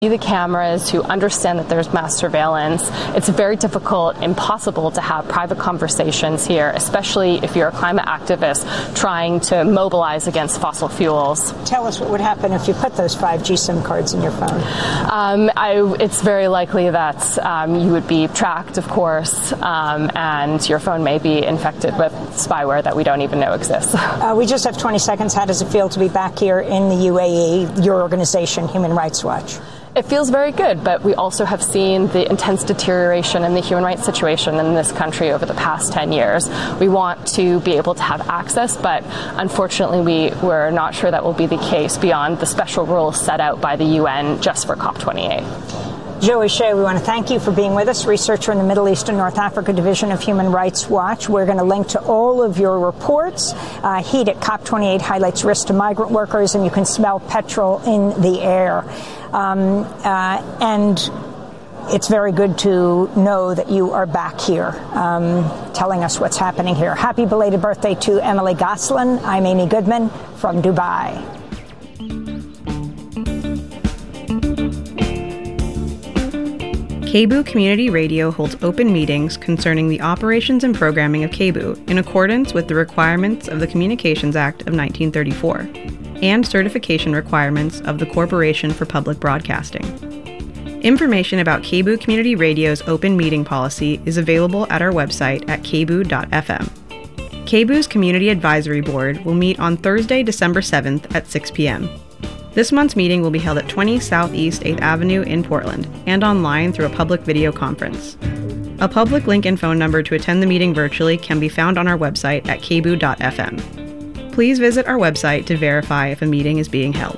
the cameras, who understand that there's mass surveillance. It's very difficult, impossible to have private conversations here, especially if you're a climate activist trying to mobilize against fossil fuels. Tell us what would happen if you put those 5G SIM cards in your phone. It's very likely that you would be tracked, of course, and your phone may be infected with spyware that we don't even know exists. We just have 20 seconds. How does it feel to be back here in the UAE, your organization, Human Rights Watch? It feels very good, but we also have seen the intense deterioration in the human rights situation in this country over the past 10 years. We want to be able to have access, but unfortunately we're not sure that will be the case beyond the special rules set out by the UN just for COP28. Joey Shea, we want to thank you for being with us, researcher in the Middle East and North Africa Division of Human Rights Watch. We're going to link to all of your reports. Heat at COP28 highlights risks to migrant workers, and you can smell petrol in the air. And it's very good to know that you are back here telling us what's happening here. Happy belated birthday to Emily Goslin. I'm Amy Goodman from Dubai. KBOO Community Radio holds open meetings concerning the operations and programming of KBOO in accordance with the requirements of the Communications Act of 1934 and certification requirements of the Corporation for Public Broadcasting. Information about KBOO Community Radio's open meeting policy is available at our website at kboo.fm. KBOO's Community Advisory Board will meet on Thursday, December 7th at 6 p.m. This month's meeting will be held at 20 Southeast 8th Avenue in Portland and online through a public video conference. A public link and phone number to attend the meeting virtually can be found on our website at kboo.fm. Please visit our website to verify if a meeting is being held.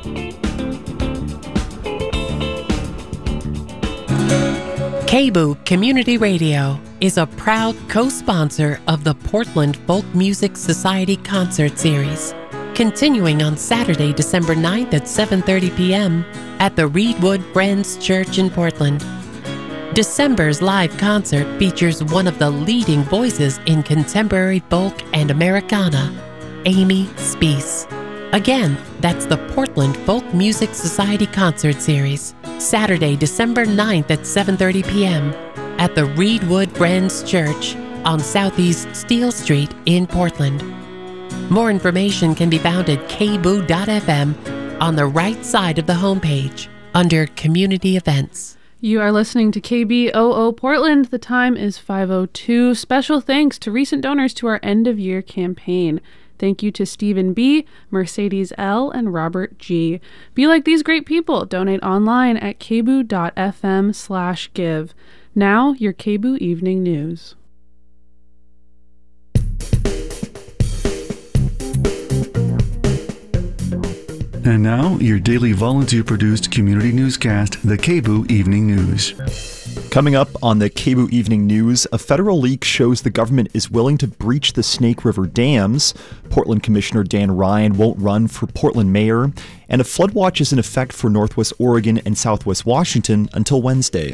KBOO Community Radio is a proud co-sponsor of the Portland Folk Music Society Concert Series, continuing on Saturday, December 9th at 7:30 p.m. at the Reedwood Friends Church in Portland. December's live concert features one of the leading voices in contemporary folk and Americana, Amy Speece. Again, that's the Portland Folk Music Society Concert Series, Saturday, December 9th at 7:30 p.m. at the Reedwood Friends Church on Southeast Steel Street in Portland. More information can be found at kboo.fm on the right side of the homepage under Community Events. You are listening to KBOO Portland. The time is 5:02. Special thanks to recent donors to our end-of-year campaign. Thank you to Stephen B., Mercedes L., and Robert G. Be like these great people. Donate online at kboo.fm/give. Now, your KBOO Evening News. And now, your daily volunteer-produced community newscast, the KBOO Evening News. Coming up on the KBOO Evening News, a federal leak shows the government is willing to breach the Snake River dams. Portland Commissioner Dan Ryan won't run for Portland mayor. And a flood watch is in effect for Northwest Oregon and Southwest Washington until Wednesday.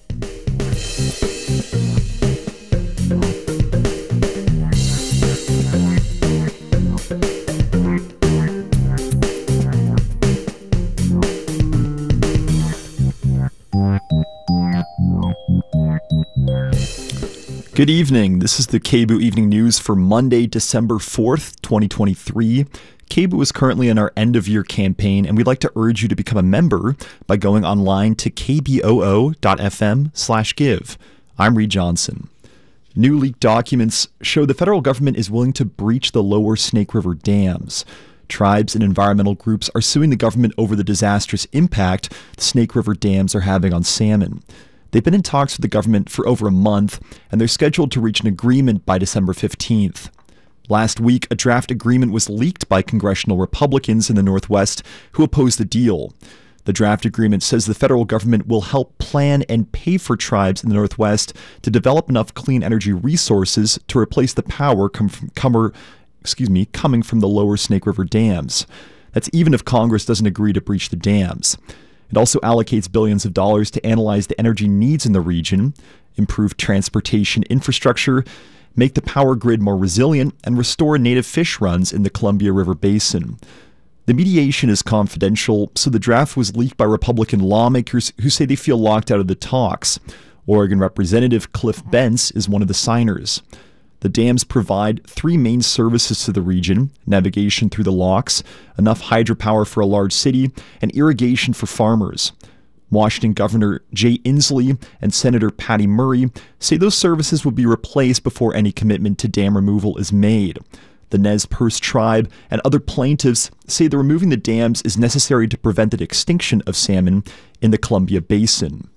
Good evening. This is the KBOO Evening News for Monday, December 4th, 2023. KBOO is currently in our end-of-year campaign, and we'd like to urge you to become a member by going online to kboo.fm/give. I'm Reed Johnson. New leaked documents show the federal government is willing to breach the lower Snake River dams. Tribes and environmental groups are suing the government over the disastrous impact the Snake River dams are having on salmon. They've been in talks with the government for over a month, and they're scheduled to reach an agreement by December 15th. Last week, a draft agreement was leaked by congressional Republicans in the Northwest who opposed the deal. The draft agreement says the federal government will help plan and pay for tribes in the Northwest to develop enough clean energy resources to replace the power coming from the lower Snake River dams. That's even if Congress doesn't agree to breach the dams. It also allocates billions of dollars to analyze the energy needs in the region, improve transportation infrastructure, make the power grid more resilient, and restore native fish runs in the Columbia River Basin. The mediation is confidential, so the draft was leaked by Republican lawmakers who say they feel locked out of the talks. Oregon Representative Cliff Bentz is one of the signers. The dams provide three main services to the region: navigation through the locks, enough hydropower for a large city, and irrigation for farmers. Washington Governor Jay Inslee and Senator Patty Murray say those services will be replaced before any commitment to dam removal is made. The Nez Perce tribe and other plaintiffs say that removing the dams is necessary to prevent the extinction of salmon in the Columbia Basin.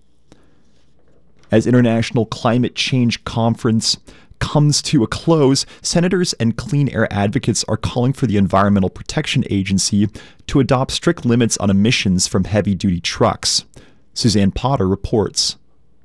As International Climate Change Conference comes to a close, senators and clean air advocates are calling for the Environmental Protection Agency to adopt strict limits on emissions from heavy-duty trucks. Suzanne Potter reports.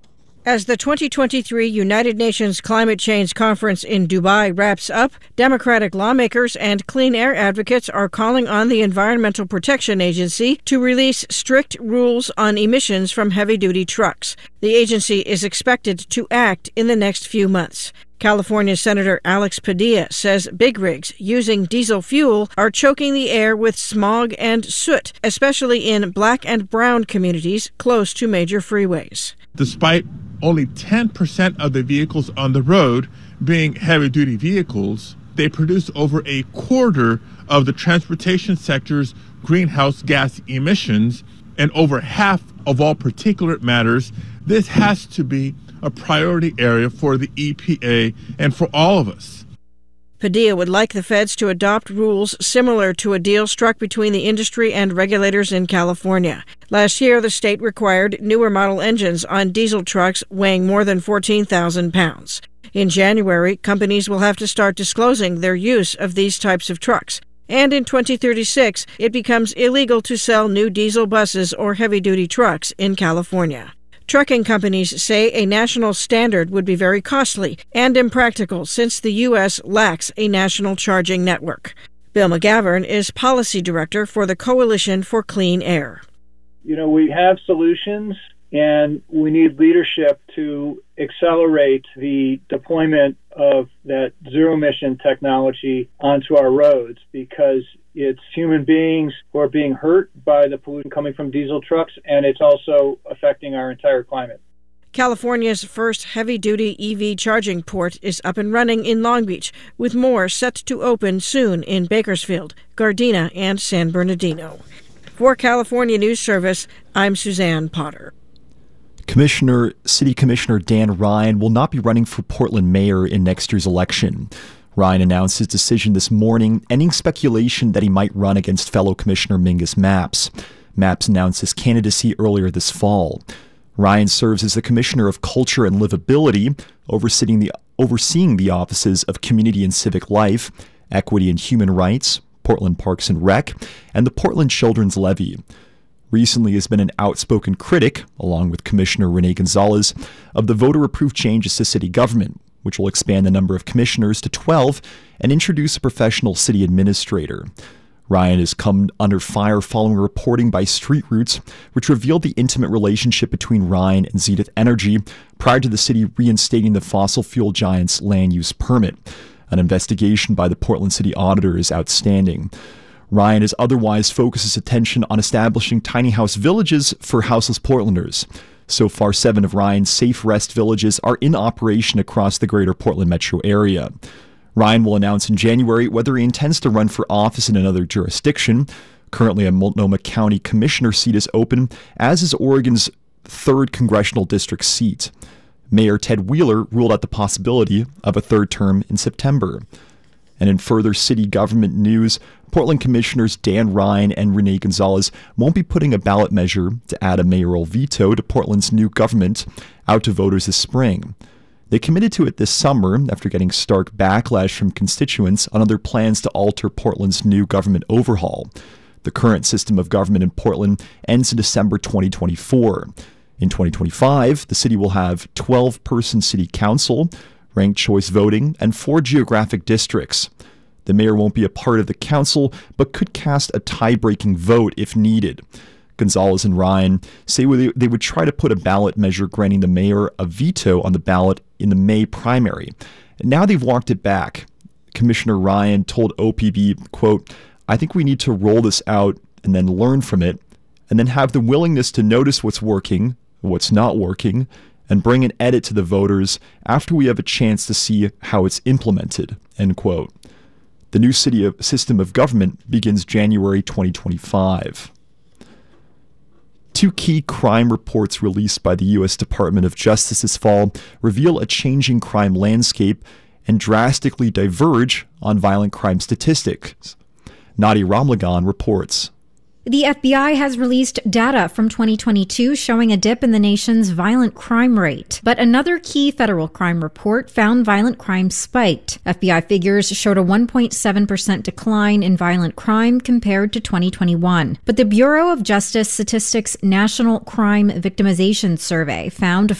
As the 2023 United Nations Climate Change Conference in Dubai wraps up, Democratic lawmakers and clean air advocates are calling on the Environmental Protection Agency to release strict rules on emissions from heavy-duty trucks. The agency is expected to act in the next few months. California Senator Alex Padilla says big rigs using diesel fuel are choking the air with smog and soot, especially in black and brown communities close to major freeways. Despite only 10% of the vehicles on the road being heavy-duty vehicles, they produce over a quarter of the transportation sector's greenhouse gas emissions and over half of all particulate matters. This has to be a priority area for the EPA and for all of us. Padilla would like the feds to adopt rules similar to a deal struck between the industry and regulators in California. Last year, the state required newer model engines on diesel trucks weighing more than 14,000 pounds. In January, companies will have to start disclosing their use of these types of trucks. And in 2036, it becomes illegal to sell new diesel buses or heavy-duty trucks in California. Trucking companies say a national standard would be very costly and impractical since the U.S. lacks a national charging network. Bill McGavern is policy director for the Coalition for Clean Air. We have solutions, and we need leadership to accelerate the deployment of that zero-emission technology onto our roads, because it's human beings who are being hurt by the pollution coming from diesel trucks, and it's also affecting our entire climate. California's first heavy-duty EV charging port is up and running in Long Beach, with more set to open soon in Bakersfield, Gardena, and San Bernardino. For California News Service, I'm Suzanne Potter. City Commissioner Dan Ryan will not be running for Portland mayor in next year's election. Ryan announced his decision this morning, ending speculation that he might run against fellow Commissioner Mingus Mapps. Mapps announced his candidacy earlier this fall. Ryan serves as the Commissioner of Culture and Livability, overseeing the offices of Community and Civic Life, Equity and Human Rights, Portland Parks and Rec, and the Portland Children's Levy. Recently has been an outspoken critic, along with Commissioner Renee Gonzalez, of the voter-approved changes to city government, which will expand the number of commissioners to 12 and introduce a professional city administrator. Ryan has come under fire following reporting by Street Roots, which revealed the intimate relationship between Ryan and Zenith Energy prior to the city reinstating the fossil fuel giant's land use permit. An investigation by the Portland City Auditor is outstanding. Ryan has otherwise focused his attention on establishing tiny house villages for houseless Portlanders. So far, 7 of Ryan's Safe Rest villages are in operation across the greater Portland metro area. Ryan will announce in January whether he intends to run for office in another jurisdiction. Currently, a Multnomah County Commissioner seat is open, as is Oregon's 3rd Congressional District seat. Mayor Ted Wheeler ruled out the possibility of a 3rd term in September. And in further city government news, Portland Commissioners Dan Ryan and Renee Gonzalez won't be putting a ballot measure to add a mayoral veto to Portland's new government out to voters this spring. They committed to it this summer after getting stark backlash from constituents on other plans to alter Portland's new government overhaul. The current system of government in Portland ends in December 2024. In 2025, the city will have 12-person city council, ranked choice voting, and 4 geographic districts. The mayor won't be a part of the council, but could cast a tie-breaking vote if needed. Gonzalez and Ryan say they would try to put a ballot measure granting the mayor a veto on the ballot in the May primary. And now they've walked it back. Commissioner Ryan told OPB, quote, I think we need to roll this out and then learn from it, and then have the willingness to notice what's working, what's not working, and bring an edit to the voters after we have a chance to see how it's implemented, end quote. The new system of government begins January 2025. 2 key crime reports released by the U.S. Department of Justice this fall reveal a changing crime landscape and drastically diverge on violent crime statistics. Nadia Ramlagan reports. The FBI has released data from 2022 showing a dip in the nation's violent crime rate. But another key federal crime report found violent crime spiked. FBI figures showed a 1.7% decline in violent crime compared to 2021. But the Bureau of Justice Statistics National Crime Victimization Survey found a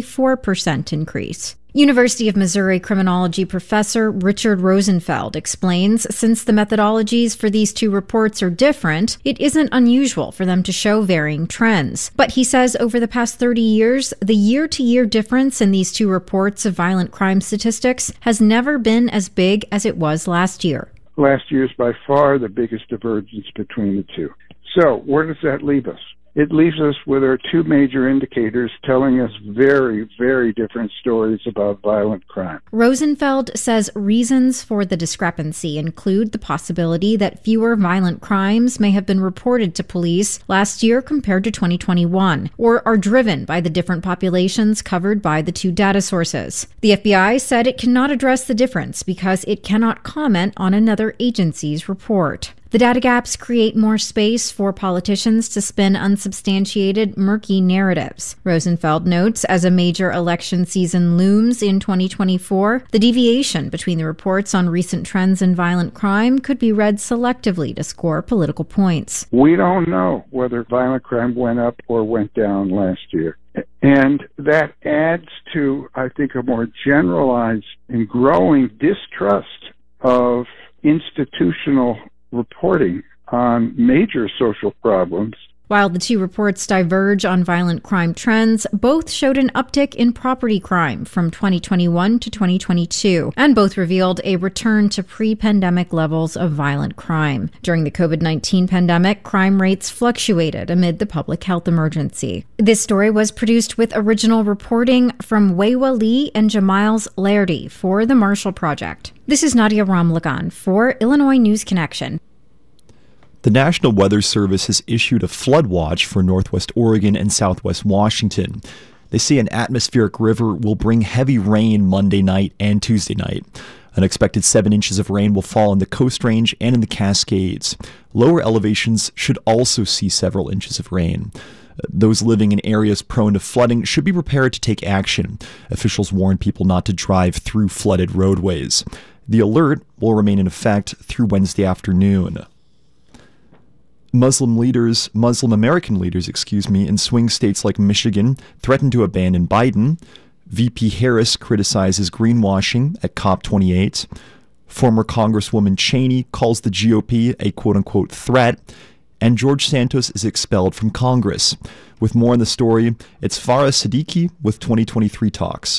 44% increase. University of Missouri criminology professor Richard Rosenfeld explains since the methodologies for these 2 reports are different, it isn't unusual for them to show varying trends. But he says over the past 30 years, the year-to-year difference in these 2 reports of violent crime statistics has never been as big as it was last year. Last year is by far the biggest divergence between the 2. So where does that leave us? It leaves us with our 2 major indicators telling us very, very different stories about violent crime. Rosenfeld says reasons for the discrepancy include the possibility that fewer violent crimes may have been reported to police last year compared to 2021, or are driven by the different populations covered by the 2 data sources. The FBI said it cannot address the difference because it cannot comment on another agency's report. The data gaps create more space for politicians to spin unsubstantiated, murky narratives. Rosenfeld notes as a major election season looms in 2024, the deviation between the reports on recent trends in violent crime could be read selectively to score political points. We don't know whether violent crime went up or went down last year. And that adds to, I think, a more generalized and growing distrust of institutional reporting on major social problems. While the 2 reports diverge on violent crime trends, both showed an uptick in property crime from 2021 to 2022, and both revealed a return to pre-pandemic levels of violent crime. During the COVID-19 pandemic, crime rates fluctuated amid the public health emergency. This story was produced with original reporting from Weiwa Lee and Jamiles Lairdy for The Marshall Project. This is Nadia Ramlagan for Illinois News Connection. The National Weather Service has issued a flood watch for Northwest Oregon and Southwest Washington. They say an atmospheric river will bring heavy rain Monday night and Tuesday night. An expected 7 inches of rain will fall in the Coast Range and in the Cascades. Lower elevations should also see several inches of rain. Those living in areas prone to flooding should be prepared to take action. Officials warn people not to drive through flooded roadways. The alert will remain in effect through Wednesday afternoon. Muslim American leaders, in swing states like Michigan threatened to abandon Biden. VP Harris criticizes greenwashing at COP28. Former Congresswoman Cheney calls the GOP a quote-unquote threat. And George Santos is expelled from Congress. With more on the story, it's Farah Siddiqui with 2023 Talks.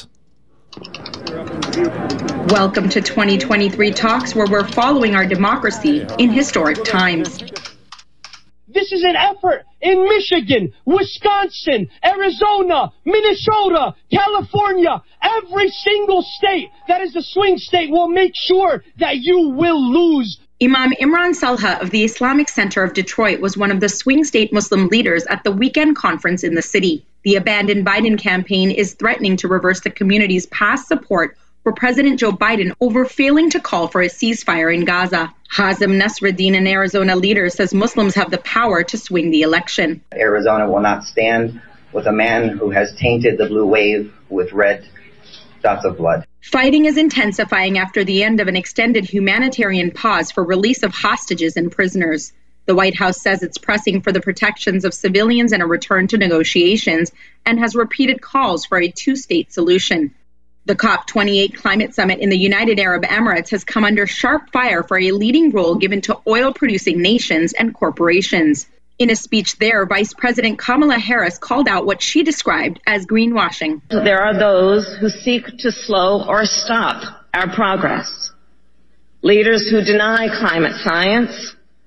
Welcome to 2023 Talks, where we're following our democracy in historic times. This is an effort in Michigan, Wisconsin, Arizona, Minnesota, California. Every single state that is a swing state will make sure that you will lose. Imam Imran Salha of the Islamic Center of Detroit was one of the swing state Muslim leaders at the weekend conference in the city. The Abandon Biden campaign is threatening to reverse the community's past support for President Joe Biden over failing to call for a ceasefire in Gaza. Hazem Nasruddin, an Arizona leader, says Muslims have the power to swing the election. Arizona will not stand with a man who has tainted the blue wave with red dots of blood. Fighting is intensifying after the end of an extended humanitarian pause for release of hostages and prisoners. The White House says it's pressing for the protections of civilians and a return to negotiations, and has repeated calls for a 2-state solution. The COP28 climate summit in the United Arab Emirates has come under sharp fire for a leading role given to oil-producing nations and corporations. In a speech there, Vice President Kamala Harris called out what she described as greenwashing. There are those who seek to slow or stop our progress. Leaders who deny climate science,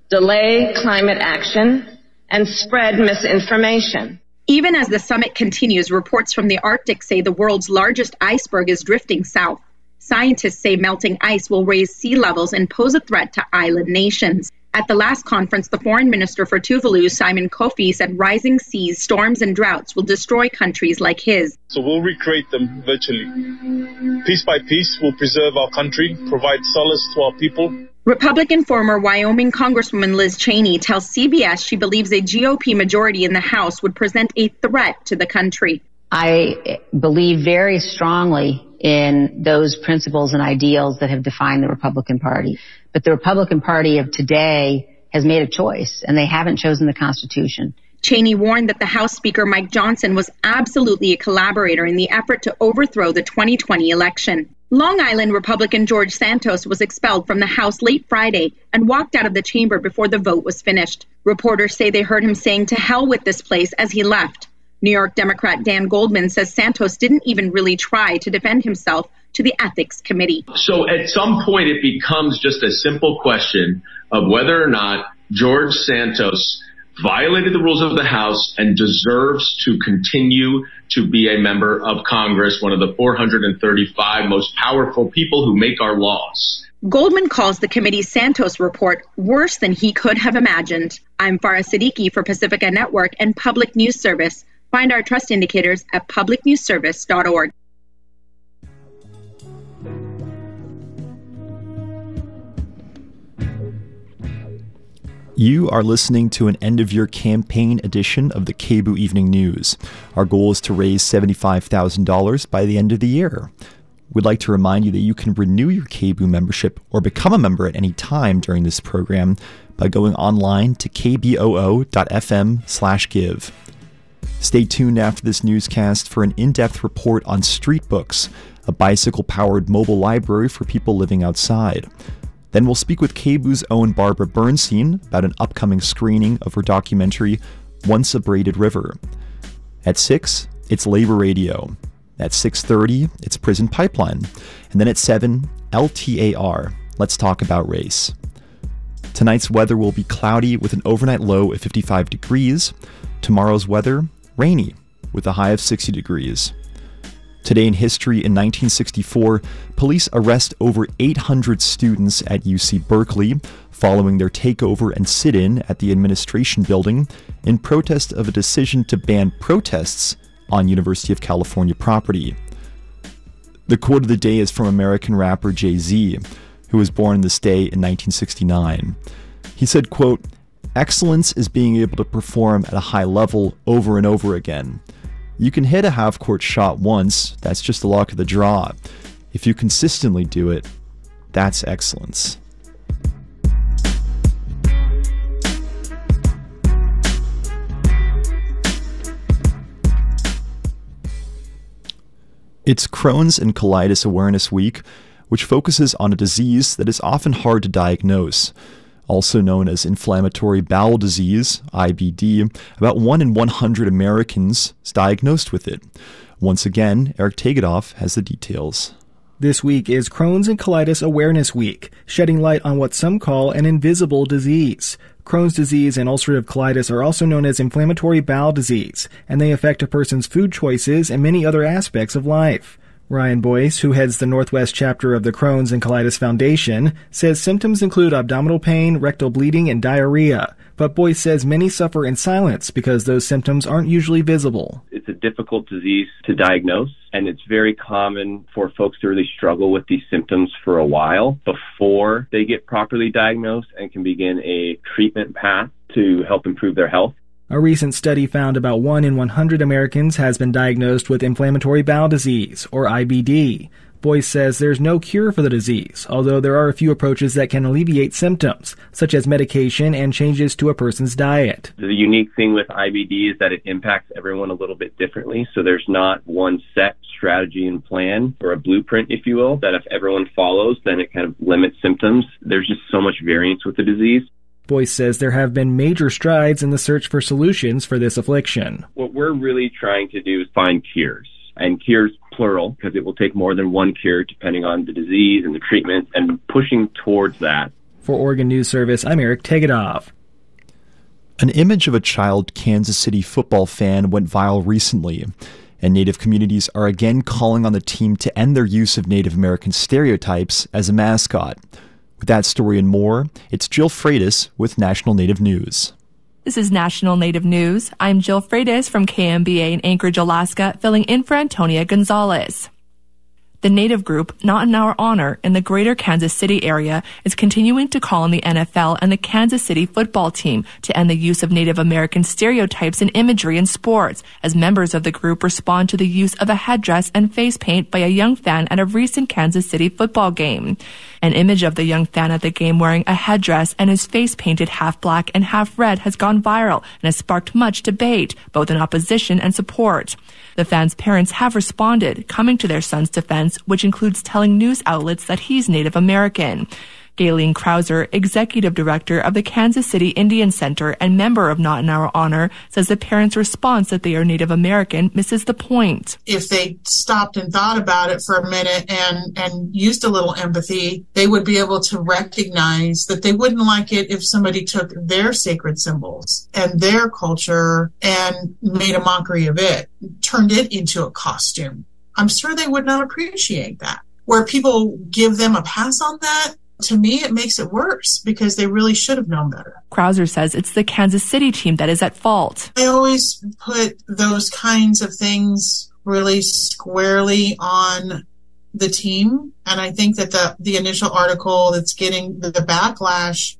delay climate action, and spread misinformation. Even as the summit continues, reports from the Arctic say the world's largest iceberg is drifting south. Scientists say melting ice will raise sea levels and pose a threat to island nations. At the last conference, the foreign minister for Tuvalu, Simon Kofi, said rising seas, storms, and droughts will destroy countries like his. So we'll recreate them virtually. Piece by piece, we'll preserve our country, provide solace to our people. Republican former Wyoming Congresswoman Liz Cheney tells CBS she believes a GOP majority in the House would present a threat to the country. I believe very strongly in those principles and ideals that have defined the Republican Party. But the Republican Party of today has made a choice, and they haven't chosen the Constitution. Cheney warned that the House Speaker Mike Johnson was absolutely a collaborator in the effort to overthrow the 2020 election. Long Island Republican George Santos was expelled from the House late Friday and walked out of the chamber before the vote was finished. Reporters say they heard him saying "to hell with this place" as he left. New York Democrat Dan Goldman says Santos didn't even really try to defend himself to the Ethics Committee. So at some point it becomes just a simple question of whether or not George Santos violated the rules of the House and deserves to continue to be a member of Congress, one of the 435 most powerful people who make our laws. Goldman calls the committee's Santos report worse than he could have imagined. I'm Farah Siddiqui for Pacifica Network and Public News Service. Find our trust indicators at publicnewsservice.org. You are listening to an end-of-year campaign edition of the KBOO Evening News. Our goal is to raise $75,000 by the end of the year. We'd like to remind you that you can renew your KBOO membership or become a member at any time during this program by going online to kboo.fm/give. Stay tuned after this newscast for an in-depth report on Street Books, a bicycle-powered mobile library for people living outside. Then we'll speak with KBOO's own Barbara Bernstein about an upcoming screening of her documentary, Once a Braided River. At 6, it's Labor Radio. At 6:30, it's Prison Pipeline. And then at 7, LTAR. Let's talk about race. Tonight's weather will be cloudy with an overnight low of 55 degrees. Tomorrow's weather, rainy with a high of 60 degrees. Today in history, in 1964, police arrest over 800 students at UC Berkeley following their takeover and sit-in at the administration building in protest of a decision to ban protests on University of California property. The quote of the day is from American rapper Jay-Z, who was born this day in 1969. He said, quote, "Excellence is being able to perform at a high level over and over again. You can hit a half-court shot once, that's just the luck of the draw. If you consistently do it, that's excellence." It's Crohn's and Colitis Awareness Week, which focuses on a disease that is often hard to diagnose. Also known as inflammatory bowel disease, IBD, about 1 in 100 Americans is diagnosed with it. Once again, Eric Tegedoff has the details. This week is Crohn's and Colitis Awareness Week, shedding light on what some call an invisible disease. Crohn's disease and ulcerative colitis are also known as inflammatory bowel disease, and they affect a person's food choices and many other aspects of life. Ryan Boyce, who heads the Northwest chapter of the Crohn's and Colitis Foundation, says symptoms include abdominal pain, rectal bleeding, and diarrhea. But Boyce says many suffer in silence because those symptoms aren't usually visible. It's a difficult disease to diagnose, and it's very common for folks to really struggle with these symptoms for a while before they get properly diagnosed and can begin a treatment path to help improve their health. A recent study found about 1 in 100 Americans has been diagnosed with inflammatory bowel disease, or IBD. Boyce says there's no cure for the disease, although there are a few approaches that can alleviate symptoms, such as medication and changes to a person's diet. The unique thing with IBD is that it impacts everyone a little bit differently, so there's not one set strategy and plan, or a blueprint, if you will, that if everyone follows, then it kind of limits symptoms. There's just so much variance with the disease. Boyce says there have been major strides in the search for solutions for this affliction. What we're really trying to do is find cures, and cures plural, because it will take more than one cure depending on the disease and the treatment, and pushing towards that. For Oregon News Service, I'm Eric Tegetthoff. An image of a child Kansas City football fan went viral recently, and Native communities are again calling on the team to end their use of Native American stereotypes as a mascot. With that story and more, it's Jill Freitas with National Native News. This is National Native News. I'm Jill Freitas from KMBA in Anchorage, Alaska, filling in for Antonia Gonzalez. The Native group, Not in Our Honor, in the greater Kansas City area, is continuing to call on the NFL and the Kansas City football team to end the use of Native American stereotypes and imagery in sports, as members of the group respond to the use of a headdress and face paint by a young fan at a recent Kansas City football game. An image of the young fan at the game wearing a headdress and his face painted half black and half red has gone viral and has sparked much debate, both in opposition and support. The fan's parents have responded, coming to their son's defense, which includes telling news outlets that he's Native American. Galen Krauser, executive director of the Kansas City Indian Center and member of Not in Our Honor, says the parents' response that they are Native American misses the point. If they stopped and thought about it for a minute and used a little empathy, they would be able to recognize that they wouldn't like it if somebody took their sacred symbols and their culture and made a mockery of it, turned it into a costume. I'm sure they would not appreciate that. Where people give them a pass on that, to me, it makes it worse because they really should have known better. Krauser says it's the Kansas City team that is at fault. I always put those kinds of things really squarely on the team. And I think that the initial article that's getting the backlash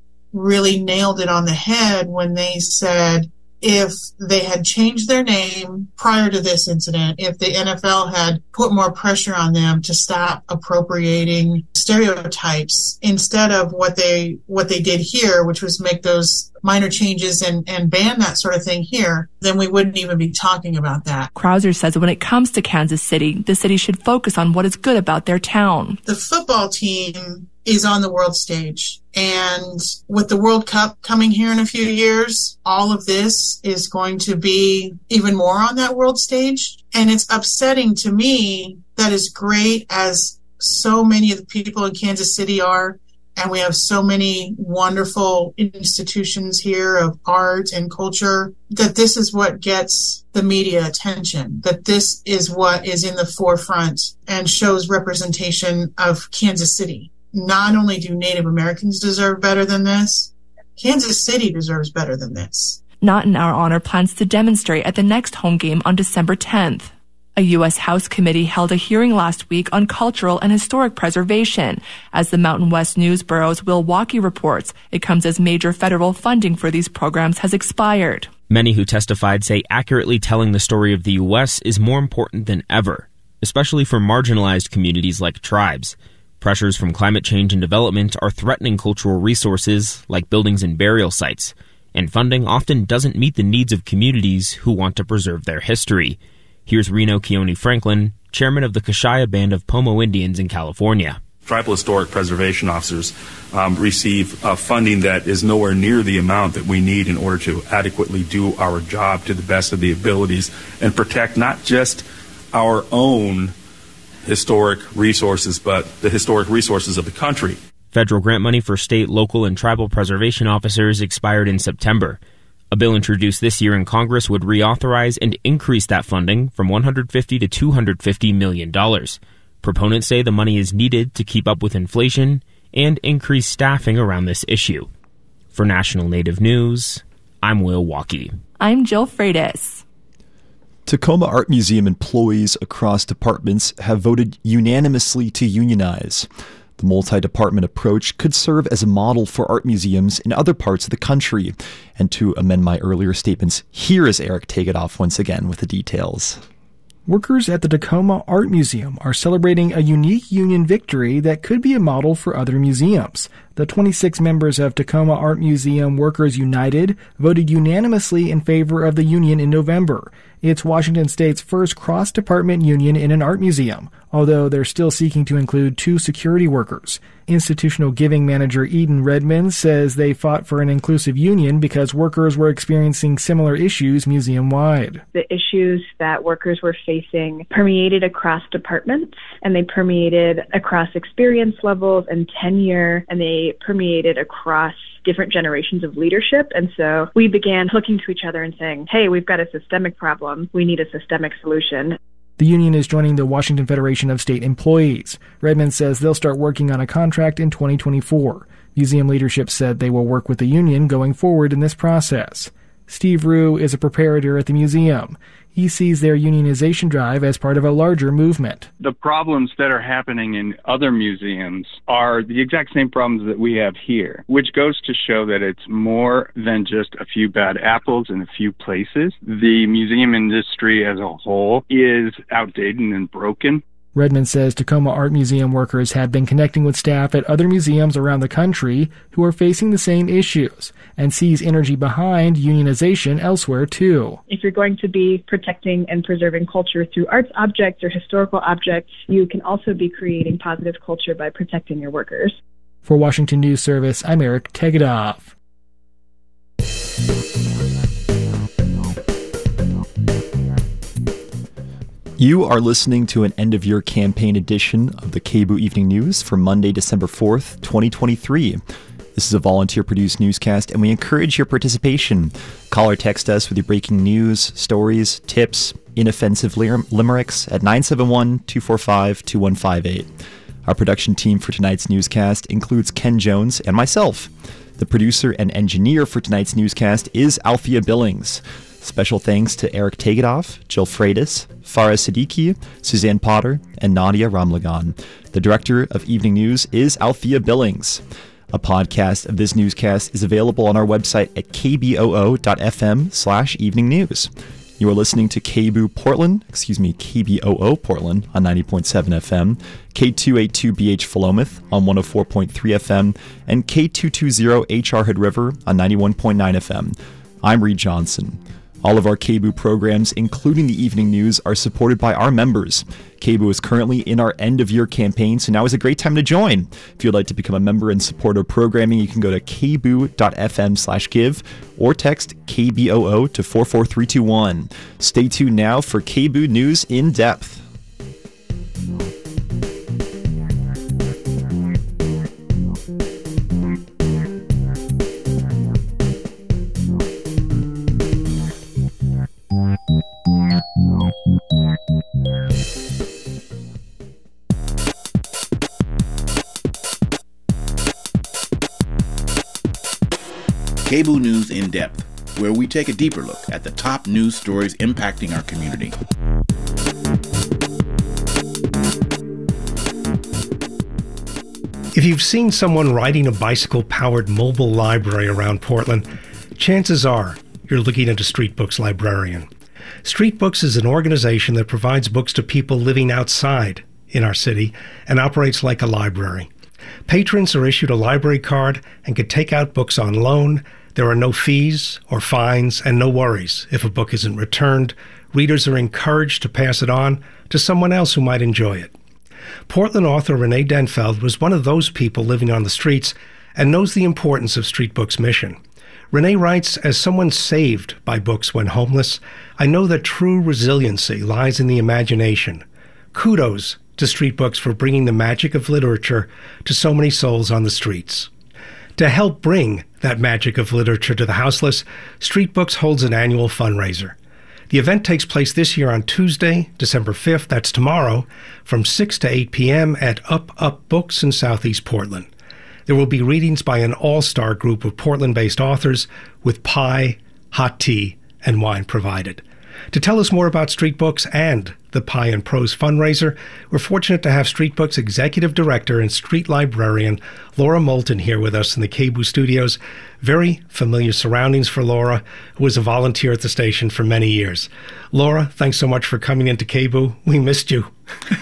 really nailed it on the head when they said, if they had changed their name prior to this incident, if the NFL had put more pressure on them to stop appropriating stereotypes instead of what they did here, which was make those minor changes and ban that sort of thing here, then we wouldn't even be talking about that. Krauser says when it comes to Kansas City, the city should focus on what is good about their town. The football team is on the world stage. And with the World Cup coming here in a few years, all of this is going to be even more on that world stage. And it's upsetting to me that as great as so many of the people in Kansas City are, and we have so many wonderful institutions here of art and culture, that this is what gets the media attention, that this is what is in the forefront and shows representation of Kansas City. Not only do Native Americans deserve better than this, Kansas City deserves better than this. Not in Our Honor plans to demonstrate at the next home game on December 10th. A U.S. House committee held a hearing last week on cultural and historic preservation. As the Mountain West News Bureau's Will Walkey reports, it comes as major federal funding for these programs has expired. Many who testified say accurately telling the story of the U.S. is more important than ever, especially for marginalized communities like tribes. Pressures from climate change and development are threatening cultural resources like buildings and burial sites, and funding often doesn't meet the needs of communities who want to preserve their history. Here's Reno Keone Franklin, chairman of the Kashaya Band of Pomo Indians in California. Tribal historic preservation officers receive funding that is nowhere near the amount that we need in order to adequately do our job to the best of the abilities and protect not just our own historic resources, but the historic resources of the country. Federal grant money for state, local, and tribal preservation officers expired in September. A bill introduced this year in Congress would reauthorize and increase that funding from $150 to $250 million. Proponents say the money is needed to keep up with inflation and increase staffing around this issue. For National Native News, I'm Will Walkey. I'm Jill Freitas. Tacoma Art Museum employees across departments have voted unanimously to unionize. The multi-department approach could serve as a model for art museums in other parts of the country. And to amend my earlier statements, here is Eric Tegetthoff once again with the details. Workers at the Tacoma Art Museum are celebrating a unique union victory that could be a model for other museums. The 26 members of Tacoma Art Museum Workers United voted unanimously in favor of the union in November. It's Washington State's first cross-department union in an art museum, although they're still seeking to include 2 security workers. Institutional Giving Manager Eden Redmond says they fought for an inclusive union because workers were experiencing similar issues museum-wide. The issues that workers were facing permeated across departments, and they permeated across experience levels and tenure, and they really permeated across different generations of leadership. And so we began looking to each other and saying, hey, we've got a systemic problem. We need a systemic solution. The union is joining the Washington Federation of State Employees. Redmond says they'll start working on a contract in 2024. Museum leadership said they will work with the union going forward in this process. Steve Rue is a preparator at the museum. He sees their unionization drive as part of a larger movement. The problems that are happening in other museums are the exact same problems that we have here, which goes to show that it's more than just a few bad apples in a few places. The museum industry as a whole is outdated and broken. Redmond says Tacoma Art Museum workers have been connecting with staff at other museums around the country who are facing the same issues and sees energy behind unionization elsewhere too. If you're going to be protecting and preserving culture through arts objects or historical objects, you can also be creating positive culture by protecting your workers. For Washington News Service, I'm Eric Tegedoff. You are listening to an end-of-year campaign edition of the KBOO Evening News for Monday, December 4th, 2023. This is a volunteer-produced newscast, and we encourage your participation. Call or text us with your breaking news, stories, tips, inoffensive limericks at 971-245-2158. Our production team for tonight's newscast includes Ken Jones and myself. The producer and engineer for tonight's newscast is Althea Billings. Special thanks to Eric Tegedoff, Jill Freitas, Farah Siddiqui, Suzanne Potter, and Nadia Ramlagan. The director of Evening News is Althea Billings. A podcast of this newscast is available on our website at kboo.fm/evening news. You are listening to KBOO Portland on 90.7 FM, K282BH Philomath on 104.3 FM, and K220HR Hood River on 91.9 FM. I'm Reed Johnson. All of our KBOO programs, including the evening news, are supported by our members. KBOO is currently in our end-of-year campaign, so now is a great time to join. If you'd like to become a member and support our programming, you can go to kboo.fm/give or text KBOO to 44321. Stay tuned now for KBOO News in Depth. KBOO News in Depth, where we take a deeper look at the top news stories impacting our community. If you've seen someone riding a bicycle-powered mobile library around Portland, chances are you're looking at a Street Books librarian. Street Books is an organization that provides books to people living outside in our city and operates like a library. Patrons are issued a library card and can take out books on loan. There are no fees or fines and no worries if a book isn't returned. Readers are encouraged to pass it on to someone else who might enjoy it. Portland author Renee Denfeld was one of those people living on the streets and knows the importance of Street Books' mission. Renee writes, as someone saved by books when homeless, I know that true resiliency lies in the imagination. Kudos to Street Books for bringing the magic of literature to so many souls on the streets. To help bring that magic of literature to the houseless, Street Books holds an annual fundraiser. The event takes place this year on Tuesday, December 5th, that's tomorrow, from 6 to 8 p.m. at Up Books in Southeast Portland. There will be readings by an all-star group of Portland-based authors with pie, hot tea, and wine provided. To tell us more about Street Books and the Pie and Prose fundraiser, we're fortunate to have Street Books Executive Director and Street Librarian Laura Moulton here with us in the KBOO studios. Very familiar surroundings for Laura, who was a volunteer at the station for many years. Laura, thanks so much for coming into KBOO. We missed you.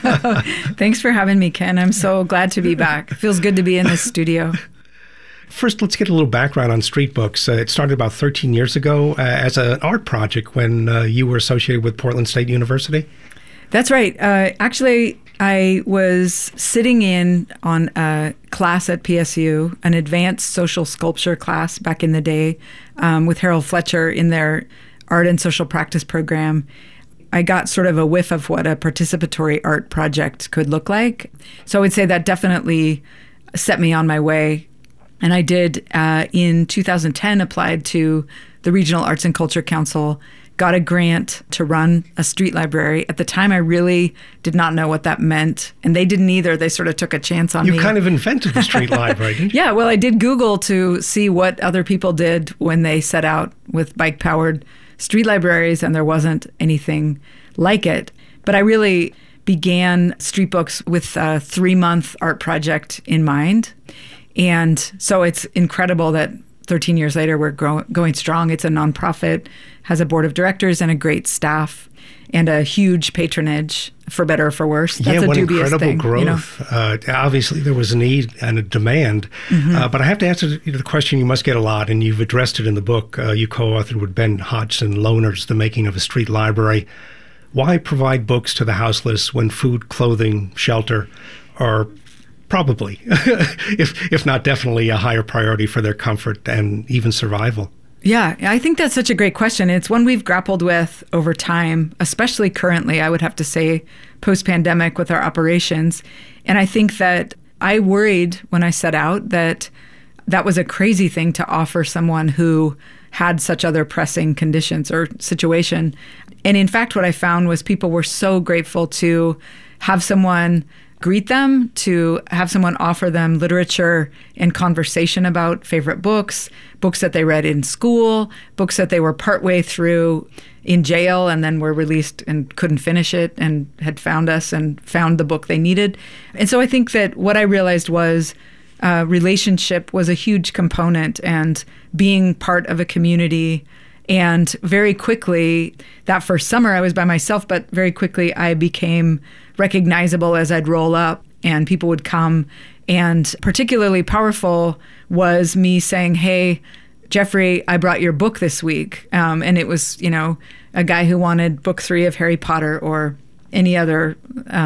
Thanks for having me, Ken. I'm so glad to be back. It feels good to be in this studio. First, let's get a little background on Street Books. It started about 13 years ago as an art project when you were associated with Portland State University. That's right. Actually, I was sitting in on a class at PSU, an advanced social sculpture class back in the day with Harold Fletcher in their art and social practice program. I got sort of a whiff of what a participatory art project could look like. So I would say that definitely set me on my way And I did, in 2010, applied to the Regional Arts and Culture Council, got a grant to run a street library. At the time, I really did not know what that meant. And they didn't either. They sort of took a chance on me. You kind of invented the street library, didn't you? Yeah, well, I did Google to see what other people did when they set out with bike-powered street libraries, and there wasn't anything like it. But I really began Street Books with a 3-month art project in mind. And so it's incredible that 13 years later, we're going strong. It's a nonprofit, has a board of directors and a great staff and a huge patronage, for better or for worse. That's a dubious incredible thing, growth. Obviously, there was a need and a demand. But I have to answer the question you must get a lot, and you've addressed it in the book. You co-authored with Ben Hodgson, Loners, The Making of a Street Library. Why provide books to the houseless when food, clothing, shelter are probably, if not definitely, a higher priority for their comfort and even survival? Yeah, I think that's such a great question. It's one we've grappled with over time, especially currently, I would have to say, post-pandemic with our operations. And I think that I worried when I set out that that was a crazy thing to offer someone who had such other pressing conditions or situation. And in fact, what I found was people were so grateful to have someone greet them, to have someone offer them literature and conversation about favorite books, books that they read in school, books that they were partway through in jail and then were released and couldn't finish it and had found us and found the book they needed. And so I think that what I realized was relationship was a huge component, and being part of a community. And very quickly, that first summer I was by myself, but very quickly I became recognizable as I'd roll up and people would come. And particularly powerful was me saying, "Hey, Jeffrey, I brought your book this week." And it was, a guy who wanted book 3 of Harry Potter or any other